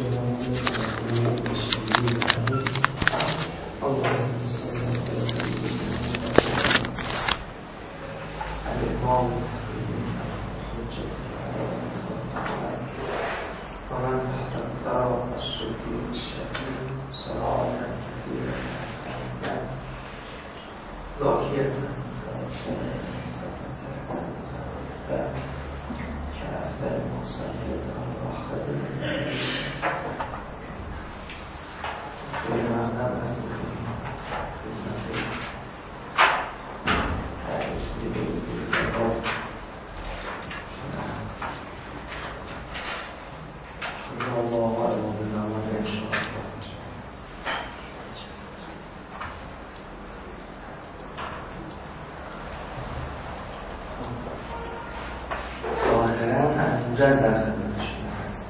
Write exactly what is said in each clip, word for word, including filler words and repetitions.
مجاز در خدمتشون هست.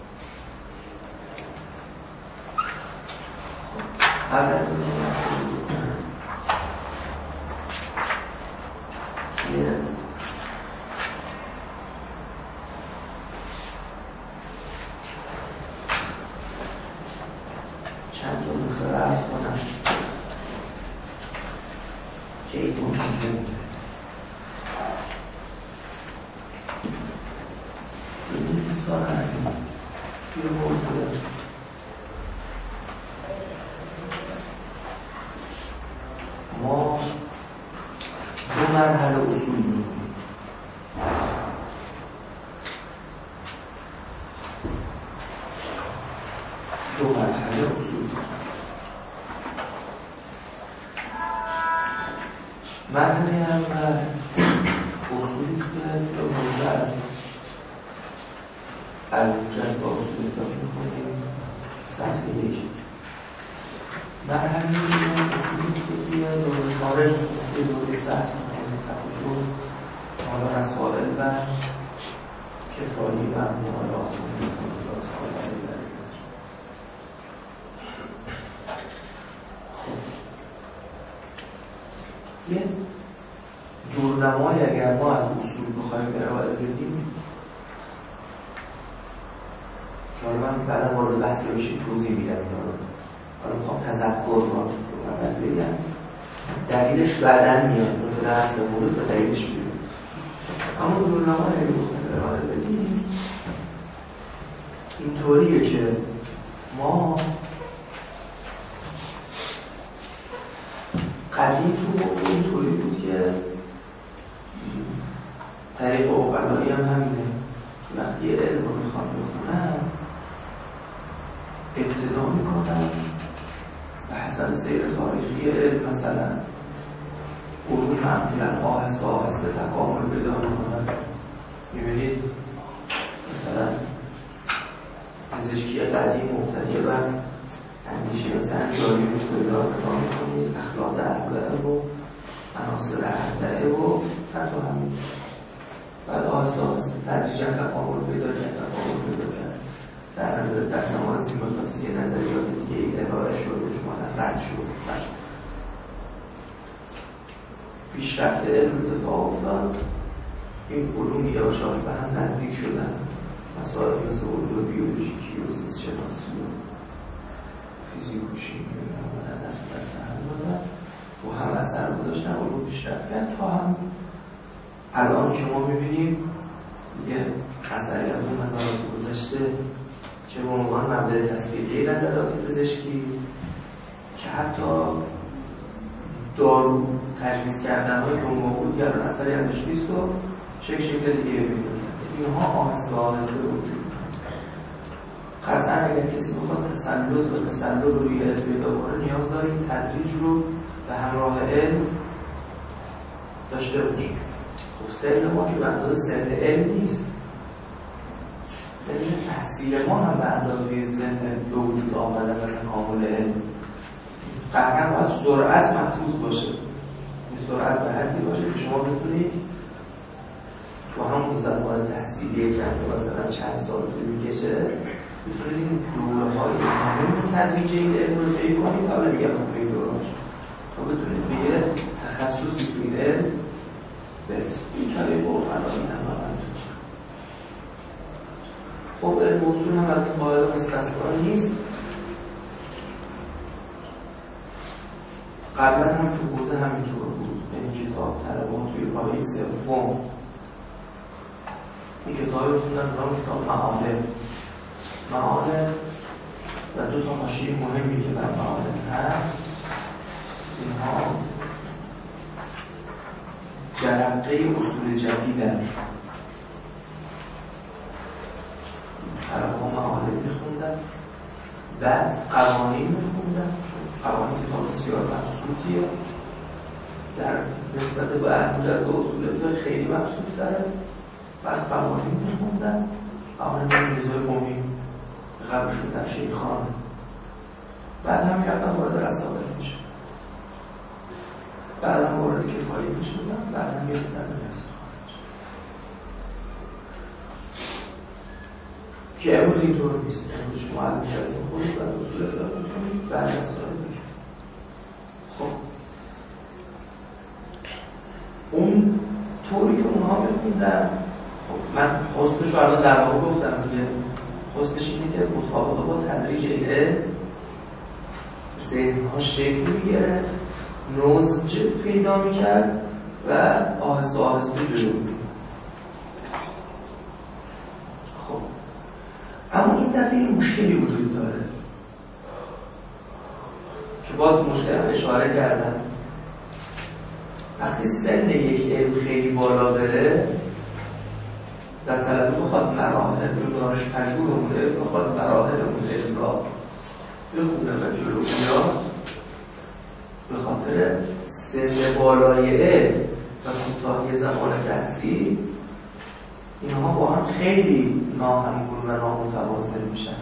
قبل از این چند تا نکته عرض کنم که این ممکنه ما دو مرحله اصول می‌کنیم. دو مرحله اصول مرحله اول اصولی که دو مرحله از الموجز با اصول اضافه می‌کنیم صفحه یک. مرحله اصولی که دوره خارج به دوره صفحه صفحه دو حالا رسائل و کفایی و مقالات یه دورنمای اگر ما از اصول بخوایم ارائه بدیم که حالا من بعدا مورد بحث بشید توضیح میدم حالا میخوام تذکر رو اول بگم دلیلش بعدا میاد مثل اصل مورد و دلیلش میاد اما دورنمای اگر بخوایم ارائه بدیم اینطوریه که ما قدیم تو اینطوری بود که طریق اوقلایی هم همینه که وقتی علم رو میخوام بخونم ابتدا میکنم به حسب سیر تاریخی علم مثلا علوم معمولا آهسته آهسته تکامل پیدا میکنن. میبینید مثلا پزشکی قدیم مبتنی بر اندیشه مثلا انجاریوس پیدا میکنید اخلاق اربعه و عناصر اربعه و صد و همین بعد آهسته آهسته تدریجا تکامل پیدا کرد تکامل پیدا کرد در نظر در زمان سیمولیسی نظریات دیگه ای ارائه شد شما رد شد پیشرفت علم اتفاق افتاد این علوم یواشاش به هم نزدیک شدن مسائل مثل علوم بیولوژیکی و زیست شناسی و فیزیک و شیمی و دست به دست هم دادن و هم اثر گذاشتن علوم پیشرفت کرد تا هم الان که ما میبینیم یه اثری از اون نظرات گذاشته که به عنوان مبدأ تصدیقی نظرات پزشکی که حتی دارو تجویز کردن های که اون موجود یا اثری ازش نیست و شکل شکل دیگه ببینید اینها آهسته آهسته وجود قطعا اگر کسی بخواد تسلط و تسلط روی علم پیدا کنه نیاز داره این تدریج رو به همراه علم داشته باشه. خب سن ما که به اندازه سن علم نیست، سن تحصیل ما هم به اندازه سن به وجود آمدن و تکامل علم نیست. قطعا باید سرعت محفوظ باشه، این سرعت به حدی باشه که شما بتونید تو همون زمان تحصیلی که مثلا چند سال طول می‌کشه بتونید این دوره‌های کامل تدریجی این علم رو طی کنید. حالا میگم توی این دوره‌هاش تا بتونید به یه تخصصی تو این علم برسید. این کاری با اوقلایی هم هم خب علم اصول هم از این قاعده مستثنا نیست. قبلا هم تو حوزه همینطور بود. این کتاب طلبان توی پاره سوم این کتابی خوندن نام کتاب معالم معالم و دو تا حاشیه مهمی که بر معالم هست، اینها جرقه اصول جدیدن. طلبان معالم میخوندن، بعد قوانین میخوندن. قوانین کتاب بسیار مبسوطیه، در نسبت به اهمیت و اصول فقه خیلی مبسوط داره. بعد قوانین میخوندن، قوانین میرزای قومی قبلشون در شیخانه. بعد هم میرفتن وارد رسائل میشه، بعد هم وارد کفایی میشدن، بعد هم میرفتن به نفس خارج. که امروز اینطور نیست. امروز شما از نشستین خودید بعد اصول فقه میکنید، بعد رسائل میکنید. خب اون طوری که اونها میخوندن، خب من حسنش رو الان در واقع گفتم دیگه. حسنش اینه که مطابقه با تدریج علم ذهنها شکل میگیره، نضج پیدا میکرد و آهسته آهسته جلو میره. خب اما این دفعه این مشکلی وجود داره که باز مشکل هم اشاره کردم. وقتی سن یک علم خیلی بالا بره، در طلبه بخواد مراحل دانش پژوه اون علم، بخواد مراحل اون علم را بخونه و جلو بیاد، به خاطر سن بالای علم و کوتاهی زمان تحصیل، اینها با هم خیلی ناهمگون و نامتوازن میشن.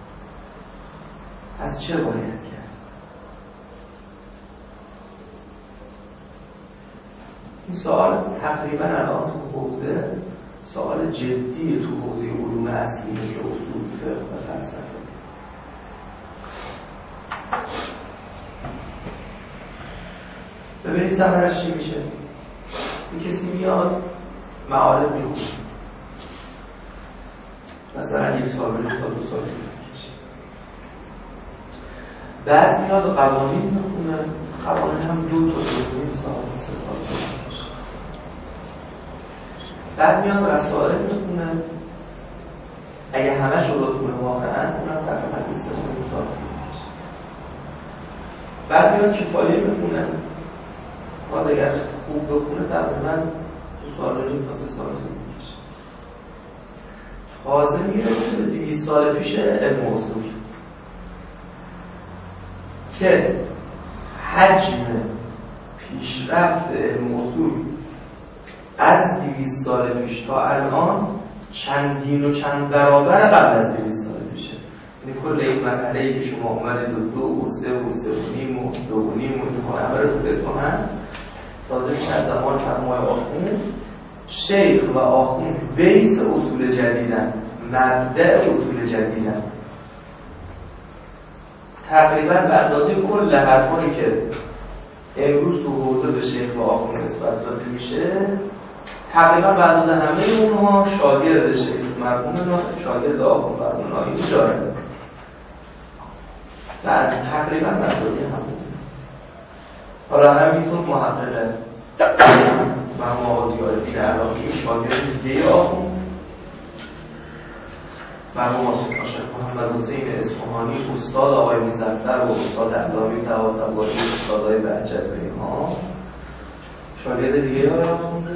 از چه باید کرد؟ این سوال تقریبا الان تو حوزه سوال جدی تو حوزه علوم اصلی مثل اصول فقه و فلسفه. ببینید ثمرش چی میشه. این کسی میاد معالم میخونه، مثلا یک سال بلیخ تا دو سال میکشه، بعد میاد قوانین میخونه. قوانین هم دو تا دو سال سه سال میکشه. بعد میاد رسائل میخونه. اگه همش رو بخونه واقعا اونم تقریبا سه سال میکشه. بعد میاد کفایه میخونه. باز اگر خوب بخونه تقریبا دو سال و نیم تا سه سال میکشه. تازه میرسه به دویست سال پیش علم اصول که حجم پیشرفت علم اصول از دویست سال پیش تا الان چندین و چند برابر قبل از دویست سال پیشه. یعنی کل این مرحله‌ای که شما اومدید و دو و سه و سه و نیم و دو و نیم و دو همه رو بخونن، تازه میشه از زمان فرمای آخوند. شیخ و آخوند بیس اصول جدیدن، مبدأ اصول جدیدن. تقریبا به اندازه کل حرفایی که امروز تو حوزه به شیخ و آخوند نسبت داده میشه، تقریبا به اندازه همه اونها شاگرد شیخ مرحوم شاگرد آخوند مرحوم نایمی داره. بعد تقریبا به اندازه همه. حالا همینطور محقق مرحوم آقا ضیاءالدین عراقی شاگرد دیگه آخوند، مرحوم عاشق محمد حسین اصفهانی استاد آقای مظفر و استاد علامه طباطبایی، استادای بهجت ها شاگرد دیگه آقای آخونده.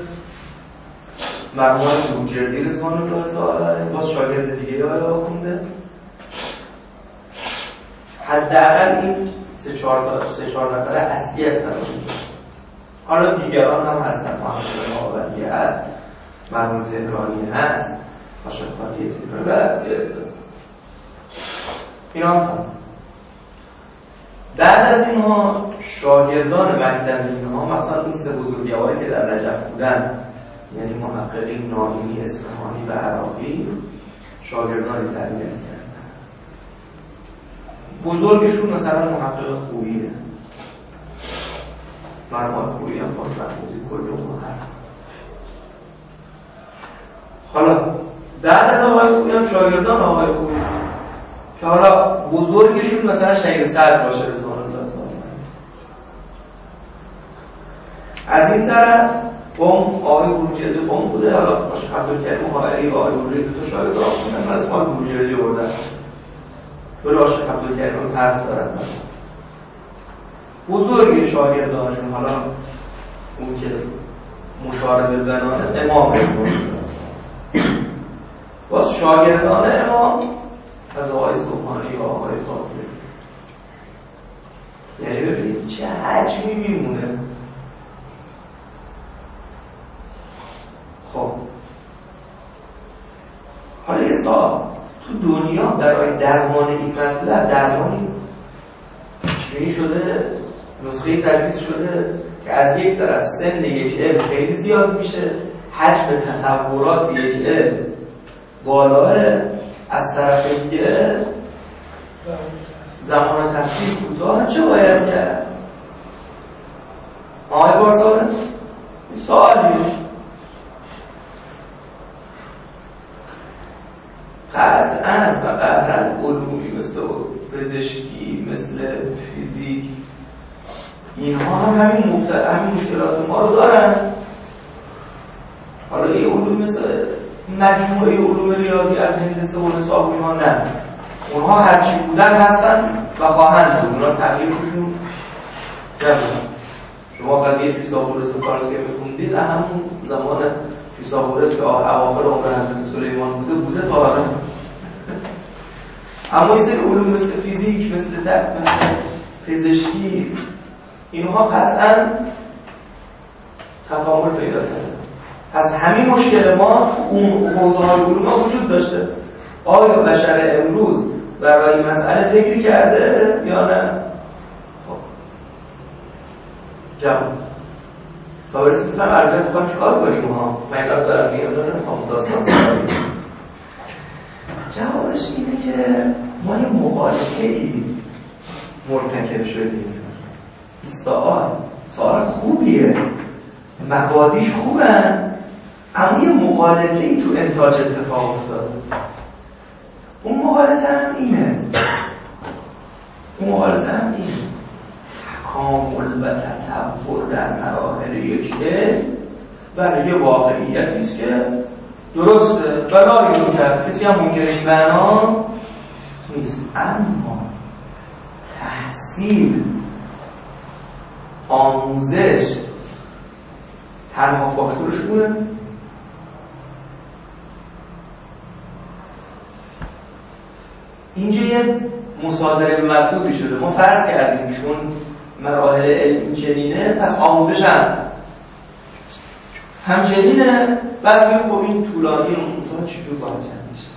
مرحوم بروجردی رضوان الله تعالی باز شاگرد دیگه آقای آخونده. حداقل این سه چهار تا سه چهار نفر اصلی هستن. حالا دیگران هم هستن، محمد آوردی هست، مرحوم تهرانی هست، عاشق فاطمی تهرانی و اینا هم هست. بعد از اینها شاگردان مکتب اینها مثلا این سه بزرگواری که در نجف بودن، یعنی محققین نایمی، اصفهانی و عراقی، شاگردانی تربیت کردن. بزرگشون مثلا محقق خوییه، مرحوم خویی هم باز محفوظی کل اون هست. حالا بعد از آقای خوبی هم شاگردان آقای خوبی که حالا بزرگشون مثلا شهید صدر باشه رضوان الله تعالی. از این طرف قوم آقای بروجردی قوم بوده، حالا باشه عبدالکریم مهاجری آقای بروجردی دو تا شاگرد آقای من از آقای بروجردی بردن ولی باشه عبدالکریم رو پس دارن. بزرگ شاگردانشون حالا اون که مشار بالبنانه امام رضوان باز شاگردان امام از آقای سبحانی و آقای فاضلی. یعنی ببینید چه حجمی میمونه. خب حالا یه سوال، تو دنیا برای درمان این مطلب درمانی چی شده؟ نسخه تجویز شده که از یک طرف سن یک علم خیلی زیاد میشه، حجم تطورات یک علم بالاه، از طرف دیگه زمان تحصیل کوتاه. چه باید کرد؟ آقای بارساله سوالیه قطعاً و قطعاً علومی مثل پزشکی، مثل فیزیک، اینها هم همین مختلف همین مشکلات ما رو دارن. حالا یه علوم مثل مجموعه علوم ریاضی از هندسه و حساب و اینها نه، اونها هرچی بودن هستن و خواهند بود، اونها تغییرشون نمیدن. شما قضیه فیثاغورس و فارسی که میخوندید همون زمان فیثاغورس که اواخر عمر حضرت سلیمان بوده بوده تا حالا. اما این سری علوم مثل فیزیک، مثل تک، مثل پزشکی، اینها قطعاً تکامل پیدا کرده. پس همین مشکل ما اون حوزه‌های علوم ها وجود داشته. آیا بشر امروز برای این مسئله فکری کرده یا نه؟ خب جواب تا برسیم میتونم عرضه بخواهم چکار کنیم ها مگرد دارم میگم دارم میخوام داستان سواری. جوابش اینه که ما یه مقالطه‌ای مرتکب شدیم. سوال سوال خوبیه، مبادیش خوبن، اما یه مقالطه‌ای تو انتاج اتفاق افتاده. اون مقالطه هم اینه اون مقالطه هم اینه تکامل و تطور در مراحل یک علم برای یه واقعیتی است که درسته بلایی رو کرد، کسی هم منکر این معنا نیست. اما تحصیل، آموزش تنها فاکتورش بوده؟ اینجا یه مصادره مطلوبی شده. ما فرض کردیم چون مراحل علمی چنینه پس آموزش هم همچنینه. بعد بگیم خب این طولانی اون چجور باید چند میشه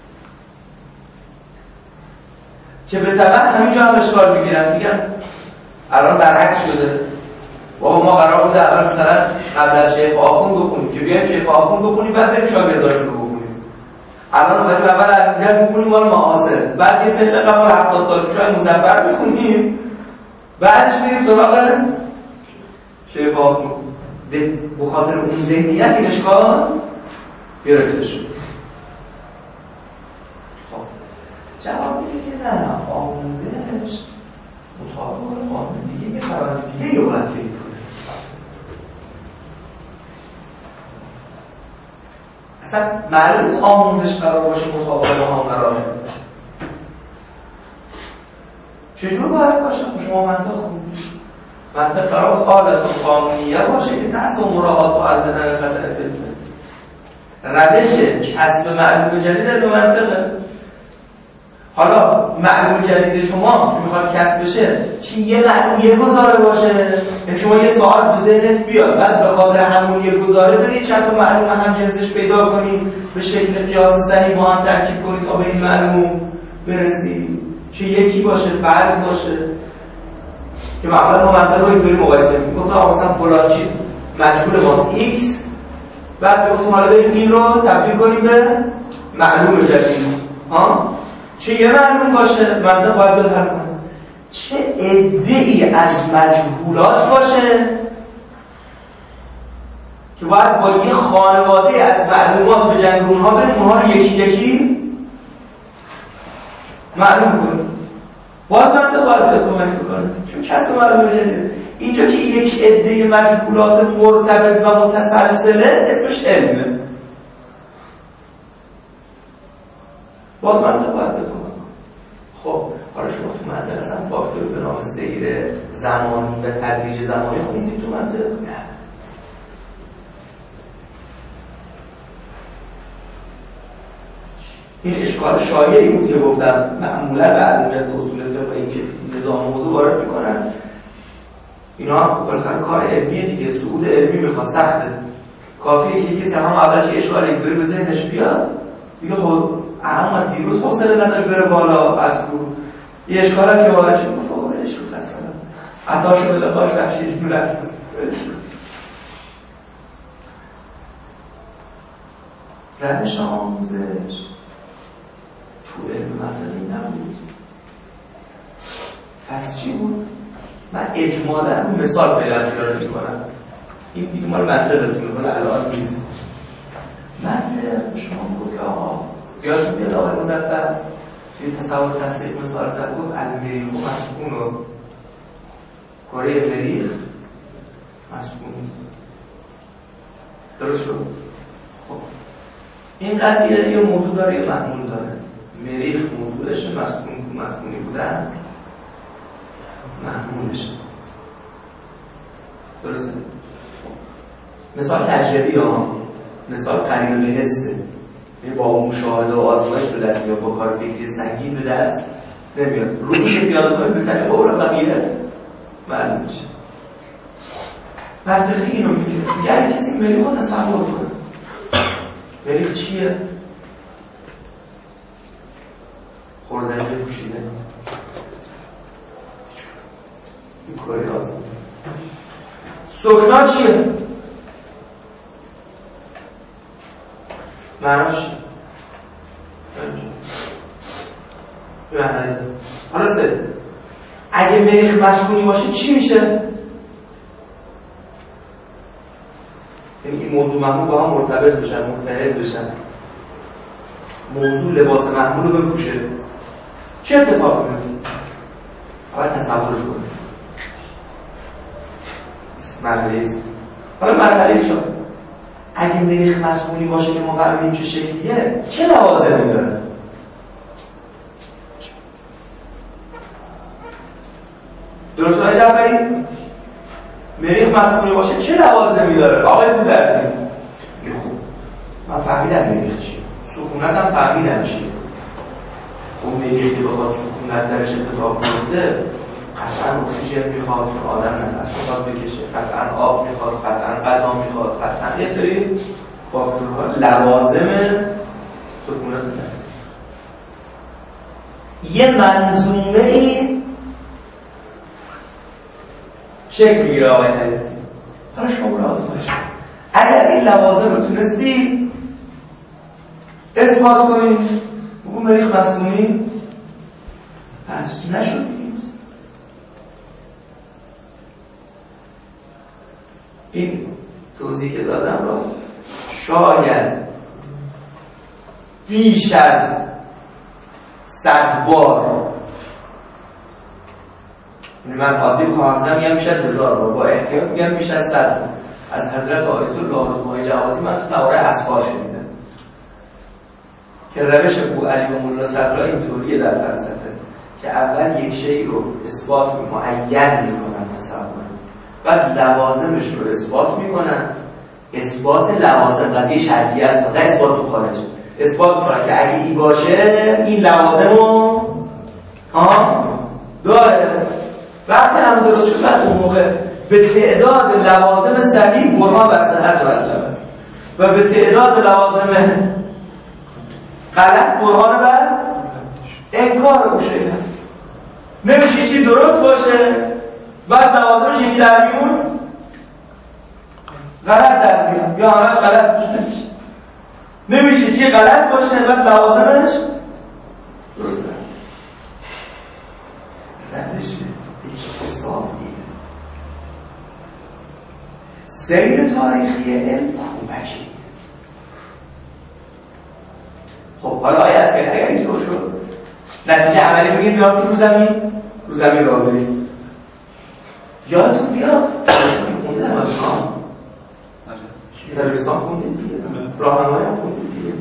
که به طبع همینجا هم اشکال میگیرن. میگن الان برعکس شده، بابا ما قرار بوده اول مثلا قبل از شیخ آخوند بخونیم که بیایم شیخ آخوند بخونیم بعد بریم شاگرداشو رو بخونیم. الان اومدیم اول علم‌جد بخونیم مال معاصر، بعد یه فعل قبل هفتاد سال پیش مظفر بخونیم، بعدش بریم سراغ شیخ آخوند. به بخاطر اون ذهنیت این اشکال گرفته شد. خب جواب میده که نه، آموزش مطابق قانون دیگه یه فرآیند دیگه یه باید طی کنه. اصلا معلوم نیست آموزش قرار باشه مطابق ها مراحل. چجور باید باشه؟ شما منطق خوندید. منطق قرار عادت و قانونیه باشه که تحصیل و مراعات و از زنن قطعه فتنه. روش کسب معلوم جدید به منطقه. حالا معلوم جدید شما که میخواد کسب بشه چی یه معلوم یه گزاره باشه؟ یعنی شما یه سوال به ذهنت بیاد بعد به خاطر همون یه گزاره برید چند تا معلوم هم جنسش پیدا کنید به شکل قیاس صحیح با هم ترکیب کنید تا به این معلوم برسید. چه یکی باشه، فرق باشه که معمولا ما منطقه رو اینطوری مقایسه می‌کنیم. گفتم مثلا فلان چیز مجهول ماست x، بعد گفتم حالا بریم این رو تبدیل کنیم به معلوم جدید. ها چه یه معلوم باشه منطقه باید بحل کنه، چه عده‌ای از مجهولات باشه که باید با یه خانواده از معلومات به جنگ اونها بریم اونها رو یکی یکی معلوم کنیم. باید منطق باید کمک بکنه، چون کسی معلوم جدیده. اینجا که یک عده مجهولات مرتبط و متسلسله اسمش علمه. باید منطق باید بکنه. خب حالا شما تو منطق اصلا فاکتور به نام سیر زمانی و تدریج زمانی خوندید تو منطق؟ نه. این اشکال شایعی بود که گفتم معمولا بعد از اصول فقه این که نظام موضوع وارد میکنن، اینا بالاخره کار علمیه دیگه، صعود علمی میخواد، سخته. کافیه که کسی هم اولش اشکال اینطوری به ذهنش بیاد دیگه، خب اما دیروز حوصله نداشت بره بالا از کو یه اشکال هم که واقعا شد فوقش رو فصلا عطا شده لخاش بخشیش میرد. روش آموزش تو علم منطقی نبود. پس چی بود؟ من اجمالا مثال پیدا پیدا میکنم. این دیگه مال منطقتون میکنه الان نیست. منطق شما میگفت که آقا یادتون بیاد آقای مظفر توی تصور تصدیق مثال زد، گفت المریخ و مسکون و کره مریخ مسکون درست شد. خب این قضیه یه موضوع داره یه محمول داره. مریخ موضوعش مسکون مسکونی بودن محمولش درسته. مثال تجربی ها، مثال قرینه به حسه، با مشاهده و آزمایش به دست میاد، با کار فکری سنگین به دست نمیاد. روی که پیاده کنید به طریق اول قبیله معلوم میشه. منطقی اینو میگه یعنی کسی مریخ رو تصور کنه. مریخ چیه؟ خوردنی پوشیده این کره آزم. سکنا چیه؟ معناش چیه؟ حالا سه اگه مریخ مسکونی باشه چی میشه؟ یعنی این موضوع محمول با هم مرتبط بشن، متحد بشن. موضوع لباس محمول رو بپوشه چه اتفاقی میفته؟ اول تصورش کنید. مرحله است. حالا مرحله چه؟ اگه مریخ مسکونی باشه که ما فهمیدیم چه شکلیه، چه لوازمی داره؟ درست های جعفری؟ مریخ مسکونی باشه چه لوازمی داره؟ آقای بودرزی میگه خوب من فهمیدم مریخ چیه، سکونت هم فهمیدم چیه. خب مریخ که بخواد سکونت درش اتفاق بیفته قطعا اکسیژن میخواد، آدم نفس میخواد بکشه، قطعا آب میخواد، قطعا غذا میخواد، قطعا یه سری فاکتورها لوازم سکونت داره. یه منظومه ای شکل میگیره آقای حیاتی. حالا شما رو آزمایش کنید. اگر این لوازم رو تونستی اثبات کنید بگو مریخ مسکونی پس نشد. این توضیح که دادم رو شاید بیش از صد بار، من عادی خواهم زن میگم بیش از هزار بار، با احتیاط میگم بیش از صد بار از حضرت آیت الله رضوانی جوادی من تو نواره اصفار شنیدم که روش ابو علی و مولا صدرا اینطوریه در فلسفه که اول یک شی رو اثبات معین میکنن تصور، بعد لوازمش رو اثبات میکنن. اثبات لوازم قضیه شرطی است، نه اثبات تو خارجه. اثبات میکنن که اگه ای باشه این لوازم رو ها داره. وقتی هم درست شد اون موقع به تعداد لوازم صحیح برهان بر صحت مطلب است و به تعداد لوازم غلط برهان بر انکار اون شکل است. نمیشه چی درست باشه بعد لوازمش یکی در میون غلط در میون یا همش غلط باشه. نمیشه چی غلط باشه بعد لوازمش درست در روش یک حسابیه. سیر تاریخی علم کمکی. خب حالا آیه از که اگر اینطور شد نتیجه عملی بگیم بیاد که رو زمین رو زمین راه برید. یادتون بیاد دبیرستان خوندیم از شما دبیرستان خوندیم دیگه راهنمایی هم خوندیم دیگه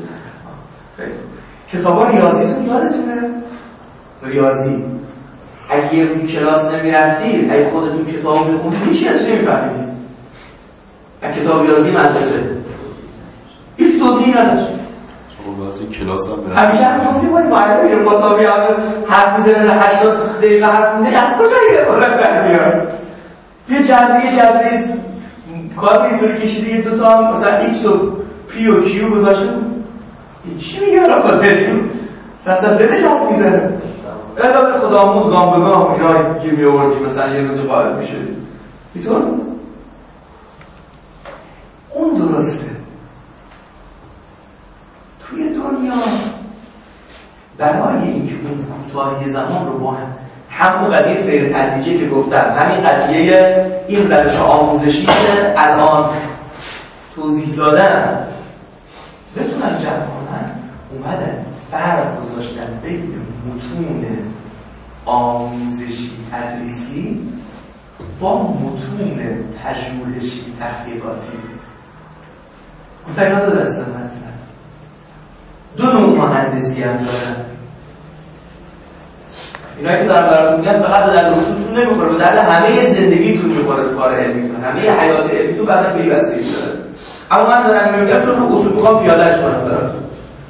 کتابا ریاضیتون یادتونه؟ ریاضی اگه یه روزی کلاس نمیرفتید اگه خودتون کتاب میخوندید هیچی ازش نمیفهمید. از کتاب ریاضی مدرسه هیچ توضیحی نداشت. شما واسه کلاس هم برید همیشه هم گفتیم باید معلم میره مطابقی هم حرف میزنه هشتاد دقیقه حرف میزنه هم کجا یه بارم برمیاد یه جنبه یه جنبه کار اینطوری کشیده یه دوتا هم مثلا ایکس و پی و کیو گذاشته چی میگه را خودشون سسته دلش هم میزنه ادامه خدا آموز گام به گام اینا گیر می آوردی مثلا یه روز قائل میشه بیطور اون درسته. توی دنیا برای اینکه اون کوتاهی زمان رو با هم همون قضیه سیر تدریجی که گفتم همین قضیه این روش آموزشی که الان توضیح دادم بتونن جمع کنن اومدن فرق گذاشتن بین متون آموزشی تدریسی با متون پژوهشی تحقیقاتی. گفتن اینا دو دسته مثلا دو نوع مهندسی هم دارن. اینا که دارم براتون میگم فقط در دروستون نمیخوره، به درد همه زندگیتون میخوره. تو کار علمیتون همه حیات علمیتون بعدا پیوستگی داره. اما من دارم میگم چون رو اصول میخوام پیادهش کنم براتون.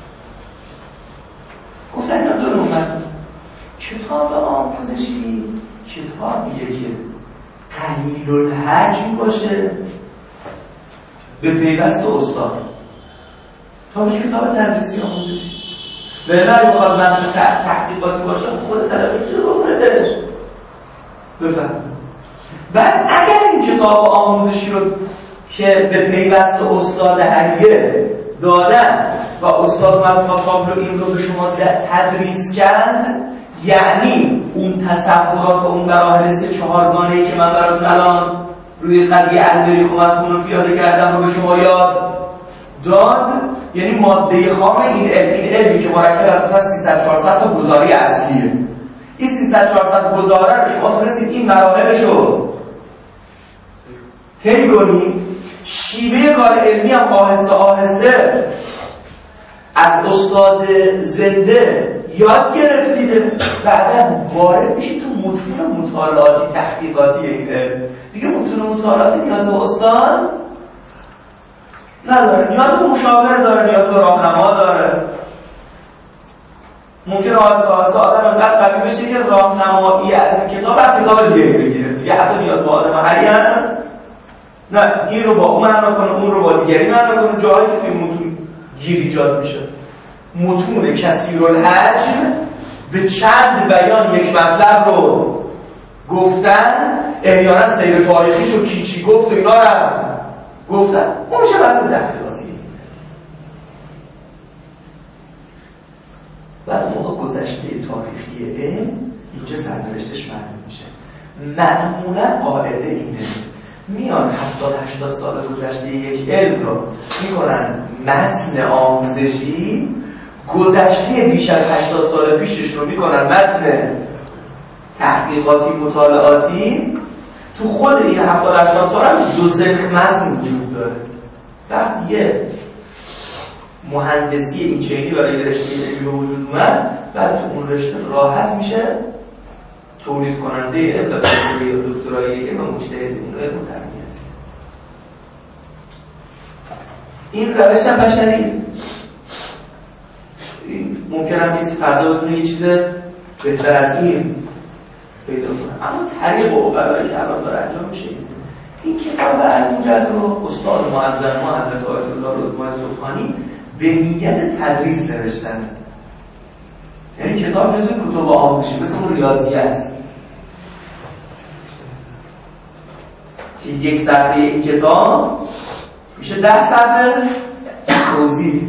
گفتن اینا دو نوع متن. کتاب آموزشی کتابیه که قلیل الحجم باشه به پیوست استاد تا باشه کتاب تدریسی آموزشی. ولی اگه بخواد متن تحقیقاتی باشه خود طلبه میتونه بخونتش بفهم. بعد اگر این کتاب آموزشی رو که به پیوست استاد هریه دادن و استاد اومد مطالب رو این رو به شما تدریس کرد، یعنی اون تصورات و اون مراحل سه چهارگانه‌ای که من براتون الان روی قضیه البریخ و مسئول رو پیاده کردم رو به شما یاد داد، یعنی ماده خام این علم، این علمی که مرکب از مثلا سیصد چهارصد تا گزاره اصلیه. این سیصد چهارصد گزاره رو شما تونستید این مراحلش رو طی کنید. شیوه کار علمی هم آهسته آهسته از استاد زنده یاد گرفتید، بعدا وارد میشید تو متون مطالعاتی تحقیقاتی این علم. دیگه متون مطالعاتی نیاز به استاد نداره، نیاز به مشاور داره، نیاز به راهنما داره. ممکن آهسته آهسته آدم انقدر قوی بشه که راهنمایی از این کتاب از کتاب دیگه بگیره. دیگه حتی نیاز به آدم حریان نه، این رو با اون معنا کنه، اون رو با دیگری معنا کنه. جایی که توی متون گیر ایجاد میشه. متون کثیرالحجم به چند بیان یک مطلب رو گفتن، احیانا سیر تاریخیش رو کی چی گفت و اینا رو گفتن. اون میشه بعد تحقیقاتی. بعد موقع گذشته تاریخی علم اینجا سرنوشتش معلوم میشه. معمولا قاعده اینه، میان هفتاد هشتاد سال گذشته یک علم رو میکنن متن آموزشی، گذشته بیش از هشتاد سال پیشش رو میکنن متن تحقیقاتی مطالعاتی. تو خود این هفتاد هشتاد سال هم دو سنخ متن وجود داره. وقتی یه مهندسی این چینی برای رشته علمی به وجود اومد، بعد تو اون رشته راحت میشه تولید کننده علم و دکترای دکترای علم و مجتهد اون علم و تربیت. این روش هم بشری ممکن هم کسی فردا بتونه یه چیز بهتر از این پیدا کنه، اما طریق و برای که الان داره انجام میشه. این کتاب الموجز رو استاد معظم ما حضرت آیت الله رضوان سبحانی به نیت تدریس نوشتن. یعنی کتاب جزو کتب آموزشی مثل اون ریاضی است که یک صفحه این کتاب میشه ده صفحه توضیح.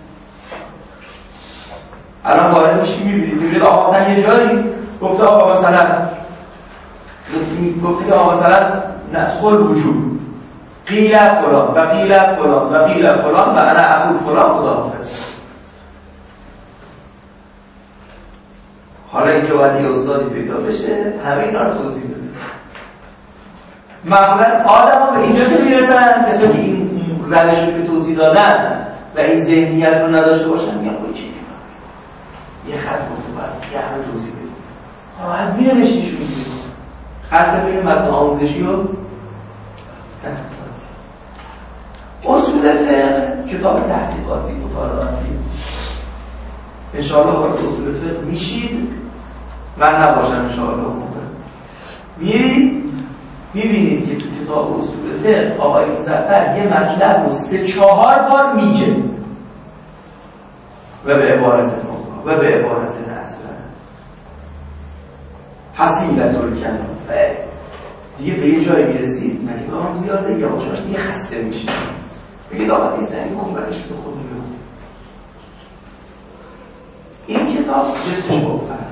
الان وارد میشی میبینید میبینید آقا مثلا یه جایی گفته آقا مثلا گفته که آقا مثلا نسخ الوجوب قیل فلان و قیل فلان و قیل فلان و انا اقول فلان خداحافظ. حالا اینکه باید یه استادی پیدا بشه همه اینا رو توضیح بده. معمولا آدم ها به اینجا که میرسن مثل که این روش رو که توضیح دادن و این ذهنیت رو نداشته باشن میگن خواهی چی یه خط گفته باید یه همه توضیح بده باید میرمشتیشون میگه خط بین متن آموزشی و تحقیقاتی. اصول فقه کتاب تحقیقاتی مطالعاتی انشاءالله وارد اصول فقه میشید. من نباشم انشاءالله موقع میرید میبینید که تو کتاب اصول فقه آقای مظفر یه مطلب رو سه چهار بار میگه و به عبارت نقا و به عبارت نصر حسیلت رو کنم و دیگه به یه جایی میرسید من کتاب هم زیاده یا باشاش دیگه خسته میشید بگید آقا این زنی بخون برش به خود میبخون. این کتاب جسمش با فرق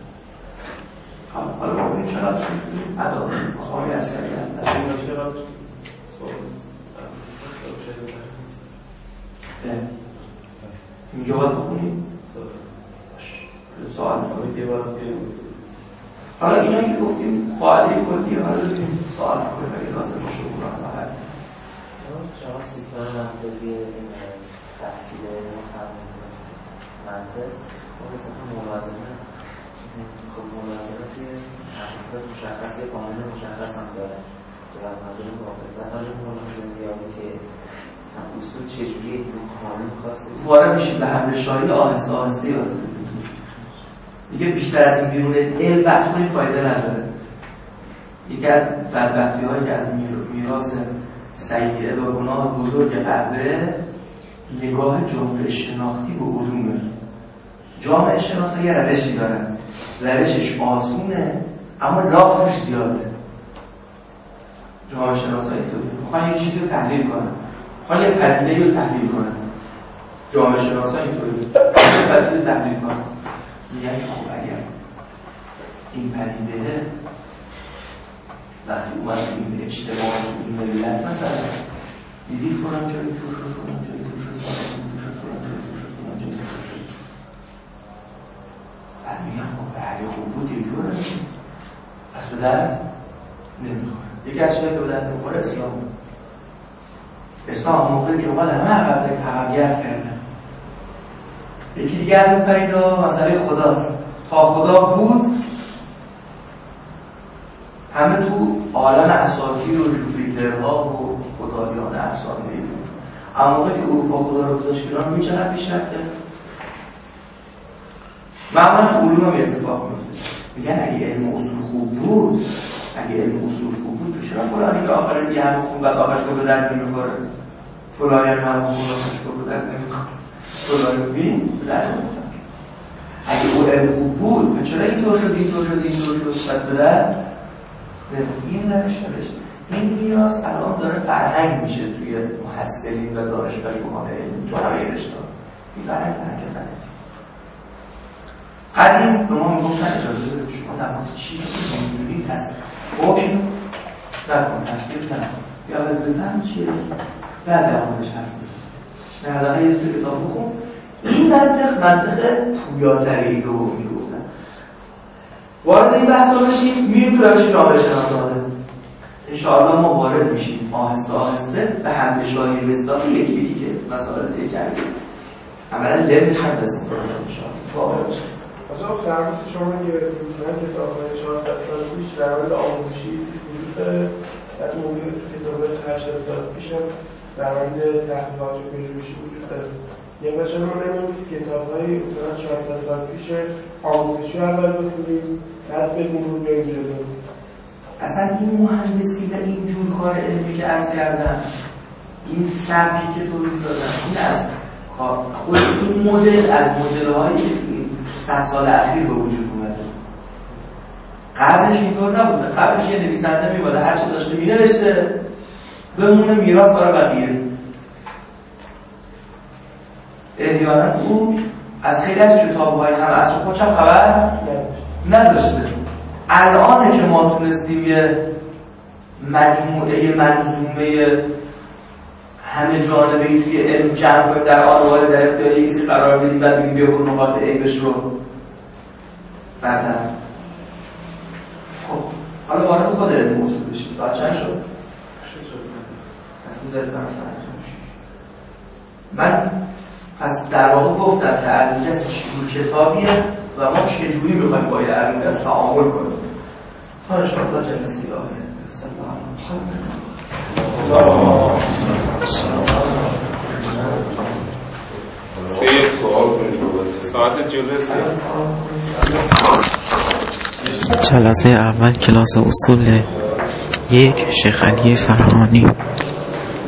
حالا ما ببینیم چرا اداب آقای عسکری هست از این چرا اینجا باید بخونیم سوال کنید یه بار حالا اینا که گفتیم قاعده کلی حالا ببینیم سوال کنید اگه لازم باشه بکنم باید شما سیستم منطقی تحصیل منطق و مثلا موازنه خب موازنه توی حقیقت مشخص یه قانون مشخص هم داره که باید مدل موافقت حالا موازنه زندگی که مثلا اصول چجوریه که قانون خواسته وارد میشید به حمله شایی آهسته آهسته یادتون دیگه بیشتر از این بیرون علم بحث کنی فایده نداره. یکی از بدبختی هایی که از میراث سیئه و گناه بزرگ قبله نگاه جامعه شناختی به علومه. جامعه شناسی یه روشی داره روشش آسونه اما لافتش زیاده. جامعه شناسی اینطوری میخوان یه چیزی رو تحلیل کنن میخوان یه پدیده‌ای رو تحلیل کنن. جامعه شناسی اینطوری یه پدیده رو تحلیل کنن میگن خب اگر این پدیده وقتی اومد این اجتماع این ملت مثلا دیدی فلان جایی تو شد فلان جایی تو شد فلان جایی تو شد فلان جایی تو شد بعد میگن خب اگه خوب بود دیگه تو رسید پس به درد نمیخوره. یکی از چیزایی که به درد نمیخوره اسلام اسلام موقعی که اومد همه عقب عقبیت کردن. یکی دیگه از اون پیدا مسئله خداست. تا خدا بود همه تو عالم اساطیر و جوپیترها و خدایان افسانه‌ای بود. اما موقعی که اروپا خدا رو گذاشت ایران میچقدر پیشرفت کرد. معمولا تو علوم هم اتفاق میفته میگن اگه علم اصول خوب بود اگه علم اصول خوب بود چرا فلانی که آخر دیگه همه خون بعد آخرش رو به درد نمیخوره فلانی هم خون آخرش رو به درد نمیخوره فلانی بین به درد نمیخوره. اگه او علم خوب بود چرا اینطور شد اینطور شد اینطور شد پس به درد این روش روش این میراث الان داره فرهنگ میشه توی محصلین و دانشپژوهان علمی تو همه رشته این فرهنگ فرهنگ غلطی. قدیم به ما میگفتن اجازه بده شما در مورد چیزی که میدونید هست حکم نکن تصدیق نکن یاد بگیرن چیه بعد در موردش حرف بزن نه الان یه تو کتاب بخون. این منطق منطق پویاتری رو میگفتن. وارد این بحث رو بشیم میریم تو روش جامعه شناسانه انشاءالله ما وارد میشیم آهسته آهسته به حمله شایی مصداقی یکی یکی که مسائل طی کردیم عملا لمش هم بزن انشاءالله واقعا باشه. مثلا فرمود که شما گرفتید من کتاب‌های چهارصد سال پیش در مورد آموزشی توش وجود داره در موضوع تو کتاب‌های هشتصد سال پیش هم در مورد تحقیقات پژوهشی وجود داره. یه بچه ما نمی‌دونید کتاب‌های مثلا چهارصد سال پیش آموزشی رو اول بخونیم بعد بگیم رو بریم جلو. اصلا این مهندسی و این جور کار علمی که عرض کردم این سبکی که تولید دادن این از خود این مدل از مدل‌هایی که صد سال اخیر به وجود اومده. قبلش اینطور نبوده. قبلش یه نویسنده میباده هر چه داشته مینوشته بمونه میراث برای بقیه. احیانا او از خیلی از کتاب‌های هم از خودش هم خبر نداشته. الان که ما تونستیم یه مجموعه منظومه همه جانبه‌ای توی علم جمع کنیم در آن وارد در اختیار یک کسی قرار بدیم و بگیم بیا برو نقاط عیبش رو بردن. خب حالا وارد خود علم موضوع بشیم. ساعت چند شد؟ من پس در واقع گفتم که عقیدت چجور کتابیه و ما چجوری میخوایم با یه عقیدت تعامل کنیم. تا نشون الله جلسی آمین. سه سوال کنید ساعت جلوه جلسه اول کلاس اصول یک شیخ علی فرهانی.